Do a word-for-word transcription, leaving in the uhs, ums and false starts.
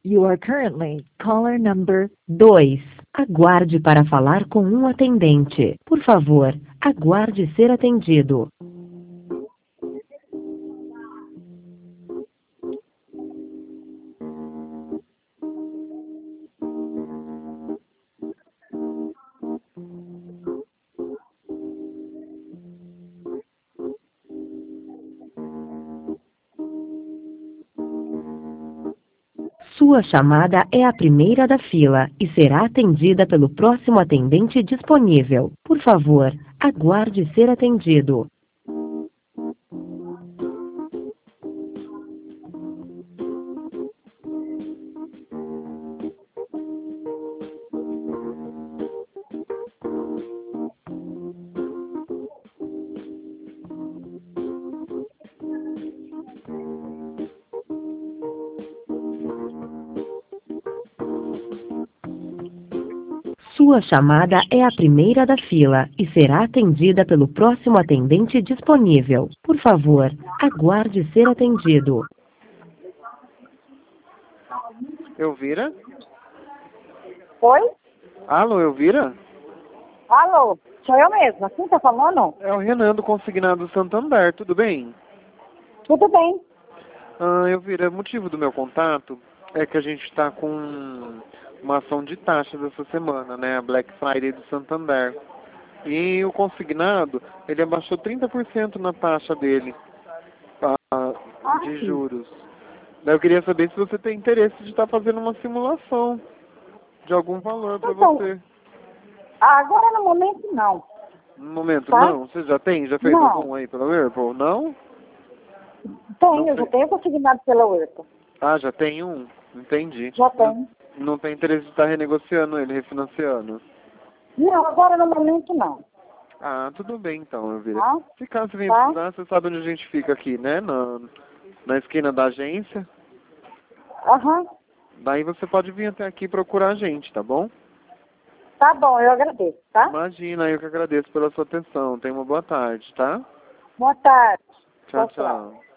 You are currently caller number dois. Aguarde para falar com um atendente. Por favor, aguarde ser atendido. Sua chamada é a primeira da fila e será atendida pelo próximo atendente disponível. Por favor, aguarde ser atendido. Sua chamada é a primeira da fila e será atendida pelo próximo atendente disponível. Por favor, aguarde ser atendido. Elvira? Oi? Alô, Elvira? Alô? Sou eu mesma. Quem tá falando? É o Renan do Consignado Santander, tudo bem? Tudo bem. Ah, Elvira, o motivo do meu contato é que a gente está com uma ação de taxas essa semana, né? A Black Friday do Santander. E o consignado, ele abaixou trinta por cento na taxa dele, ah, de juros. Daí eu queria saber se você tem interesse de estar fazendo uma simulação de algum valor para Então, você. agora no momento não. No momento, Tá? não? Você já tem? Já fez Não. algum aí pela Whirlpool? Não? Tenho, Não já sei. tenho consignado pela Urca. Ah, já tem um? Entendi. Já tenho. Não, não tem interesse de estar renegociando ele, refinanciando? Não, agora no momento não. Ah, tudo bem então, Elvira. Tá? Se caso você venha Tá? precisar, você sabe onde a gente fica aqui, né? Na, na esquina da agência. Aham. Daí você pode vir até aqui procurar a gente, tá bom? Tá bom, eu agradeço, tá? Imagina, eu que agradeço pela sua atenção. Tenha uma boa tarde, tá? Boa tarde. Tchau, Tchau, tchau. tchau.